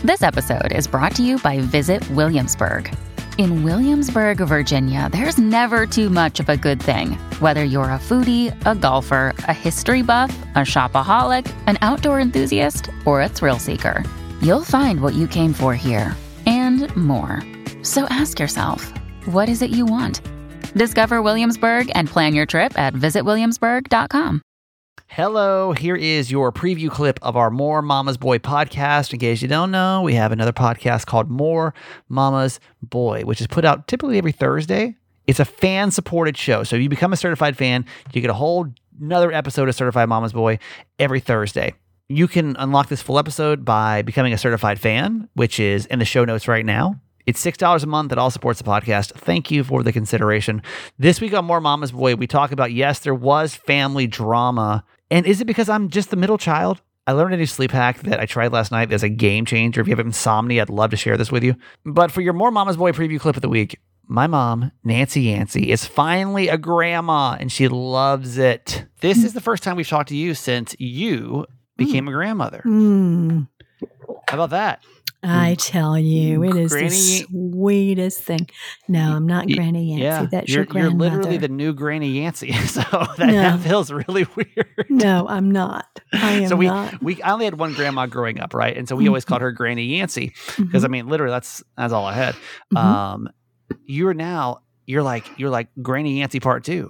This episode is brought to you by Visit Williamsburg. In Williamsburg, Virginia, there's never too much of a good thing. Whether you're a foodie, a golfer, a history buff, a shopaholic, an outdoor enthusiast, or a thrill seeker, you'll find what you came for here and more. So ask yourself, what is it you want? Discover Williamsburg and plan your trip at visitwilliamsburg.com. Hello, here is your preview clip of our More Mama's Boy podcast. In case you don't know, we have another podcast called More Mama's Boy, which is put out typically every Thursday. It's a fan-supported show. So if you become a certified fan, you get a whole another episode of Certified Mama's Boy every Thursday. You can unlock this full episode by becoming a certified fan, which is in the show notes right now. It's $6 a month. It all supports the podcast. Thank you for the consideration. This week on More Mama's Boy, we talk about, yes, there was family drama. And is it because I'm just the middle child? I learned a new sleep hack that I tried last night as a game changer. If you have insomnia, I'd love to share this with you. But for your More Mama's Boy preview clip of the week, my mom, Nancy Yancey, is finally a grandma, and she loves it. This is the first time we've talked to you since you became a grandmother. How about that? I tell you, it is the sweetest thing. No, I'm not Granny Yancey. Yeah, That's your grandmother. You're literally the new Granny Yancey. So that feels really weird. No, I'm not. I am not. I only had one grandma growing up, right? And so we always called her Granny Yancey because I mean, literally, that's all I had. You're like Granny Yancey Part 2.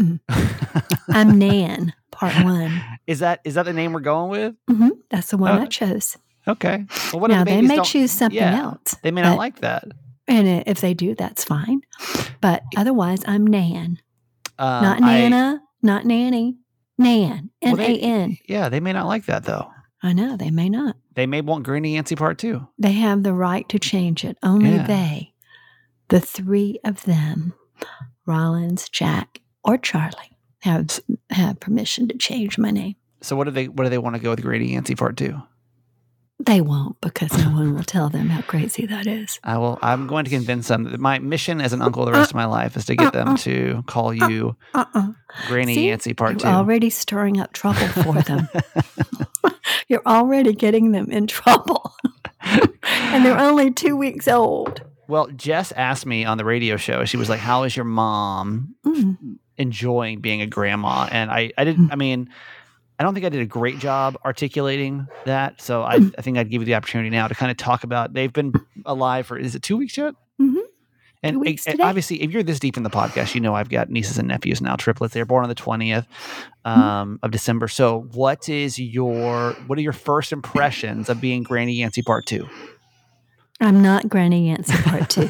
I'm Nan Part 1. Is that the name we're going with? That's the one I chose. Okay. Well, what now, they may choose something else. They may not like that. And if they do, that's fine. But otherwise, I'm Nan. Not Nana, not Nanny. Nan. N-A-N. Yeah, they may not like that, though. I know. They may not. They may want Granny Yancey Part 2. They have the right to change it. Only they, the three of them, Rollins, Jack, or Charlie, have permission to change my name. So what do they want to go with Granny Yancey Part 2? They won't, because no one will tell them how crazy that is. I'm going to convince them. My mission as an uncle the rest of my life is to get them to call you Granny Yancey Part 2. You're already stirring up trouble for them. You're already getting them in trouble. And they're only 2 weeks old. Well, Jess asked me on the radio show, she was like, how is your mom enjoying being a grandma? And I don't think I did a great job articulating that. So I think I'd give you the opportunity now to kind of talk about, they've been alive for, is it 2 weeks yet? And obviously, if you're this deep in the podcast, you know I've got nieces and nephews now, triplets. They were born on the 20th of December. So what are your first impressions of being Granny Yancey Part 2? I'm not Granny Yancey Part 2.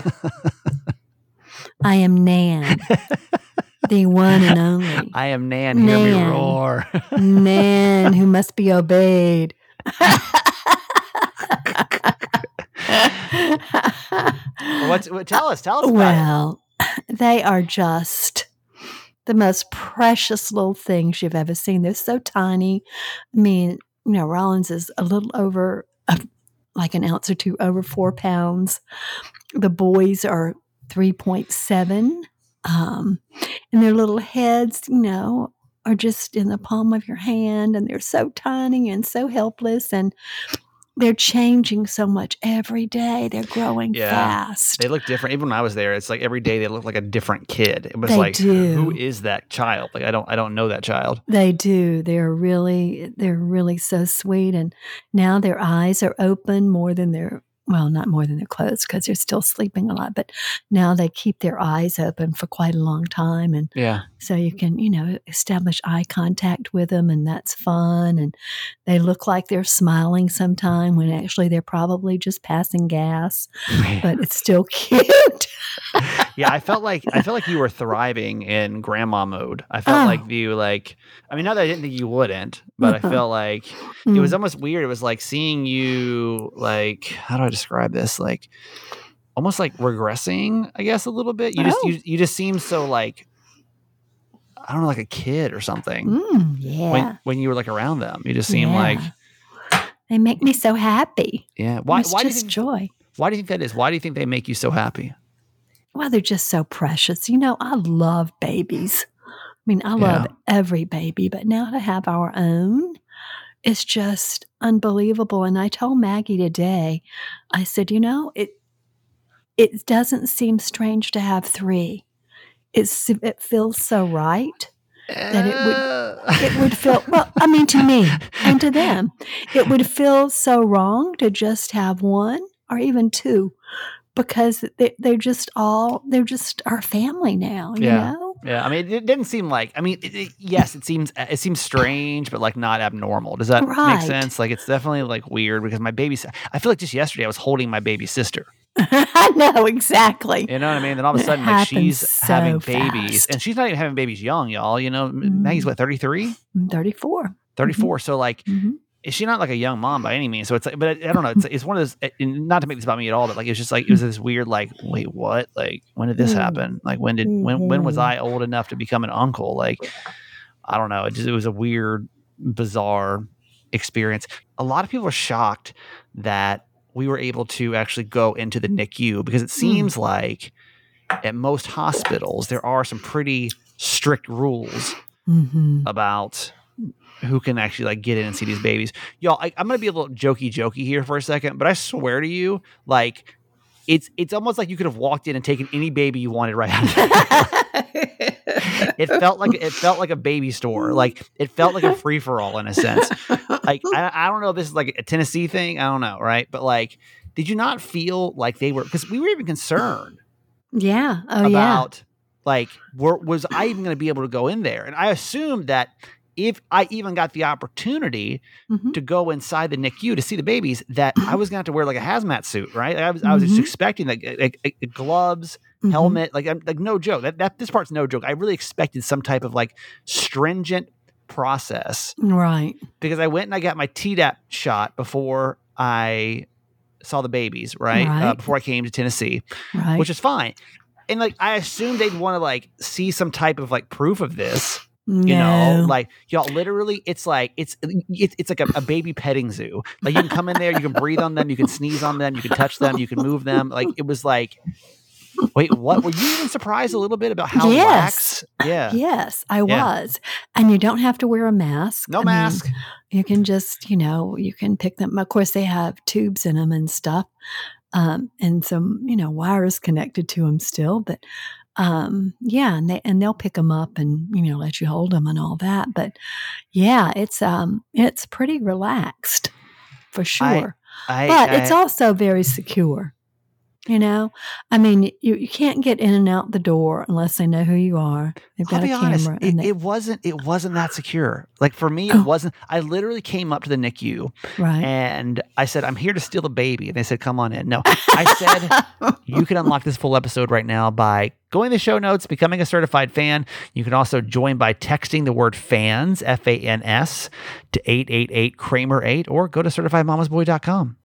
I am Nan. The one and only. I am Nan, hear me roar. Nan, who must be obeyed. Tell us about it. Well, they are just the most precious little things you've ever seen. They're so tiny. I mean, Rollins is a little over, like an ounce or two over 4 pounds. The boys are 3.7. And their little heads, are just in the palm of your hand, and they're so tiny and so helpless, and they're changing so much every day. They're growing fast. They look different. Even when I was there, it's like every day they look like a different kid. It was who is that child? Like I don't know that child. They do. They're really so sweet, and now their eyes are open more than not more than they're closed, because they're still sleeping a lot, but now they keep their eyes open for quite a long time. And so you can, establish eye contact with them, and that's fun. And they look like they're smiling sometime when actually they're probably just passing gas, but it's still cute. I felt like you were thriving in grandma mode. I felt like you not that I didn't think you wouldn't, but I felt like it was almost weird. It was like seeing you, like, how do I describe this? Like almost like regressing, I guess, a little bit. You just seem so like, I don't know, like a kid or something. When you were like around them, you just seem like they make me so happy. Yeah. Why do you think joy? Why do you think that is? Why do you think they make you so happy? Well, they're just so precious. I love babies. I mean, I love every baby, but now to have our own, is just unbelievable. And I told Maggie today, I said, it doesn't seem strange to have 3. It feels so right that it would feel, well, I mean, to me and to them, it would feel so wrong to just have 1 or even 2, because they're just our family now, you know? Yeah. I mean, it didn't seem like, I mean, yes, it seems strange, but like not abnormal. Does that make sense? Like, it's definitely like weird because I feel like just yesterday I was holding my baby sister. I know, exactly. You know what I mean? Then all of a sudden, like, she's having babies, and she's not even having babies young, y'all. You know, Maggie's what, 33? 34. 34. So like, is she not like a young mom by any means? So it's like, but I don't know. It's one of those, not to make this about me at all, but like, it's just like, it was this weird, like, wait, what? Like, when did this happen? Like, when was I old enough to become an uncle? Like, I don't know. It was a weird, bizarre experience. A lot of people are shocked that we were able to actually go into the NICU, because it seems like at most hospitals, there are some pretty strict rules about who can actually like get in and see these babies. Y'all, I'm going to be a little jokey here for a second, but I swear to you, like, it's almost like you could have walked in and taken any baby you wanted right out of there. It felt like a baby store. Like, it felt like a free for all in a sense. Like, I don't know if this is like a Tennessee thing. I don't know, right? But like, did you not feel like they were? Because we were even concerned. Yeah. About like, was I even going to be able to go in there? And I assumed that if I even got the opportunity to go inside the NICU to see the babies, that I was going to have to wear like a hazmat suit, right? I was just expecting like gloves, helmet, like no joke. That this part's no joke. I really expected some type of like stringent process, right? Because I went and I got my Tdap shot before I saw the babies, right? Before I came to Tennessee, which is fine. And like, I assumed they'd want to like see some type of like proof of this. You know, like, y'all, literally, it's like it's like a baby petting zoo. Like, you can come in there, you can breathe on them, you can sneeze on them, you can touch them, you can move them. Like, it was like, wait, what? Were you even surprised a little bit about how lax? Yeah. Yes, I was. And you don't have to wear a mask. No mask. You can just, you can pick them. Of course, they have tubes in them and stuff, and some, wires connected to them still, but. And they'll pick them up and let you hold them and all that. But yeah, it's pretty relaxed for sure. But it's also very secure. I mean, you can't get in and out the door unless they know who you are. They've got a camera. It wasn't that secure. Like, for me, it wasn't. I literally came up to the NICU, and I said, "I'm here to steal a baby." And they said, "Come on in." No, I said, "You can unlock this full episode right now by going to the show notes, becoming a certified fan. You can also join by texting the word FANS, FANS, to 888 Kramer 8, or go to certifiedmamasboy.com."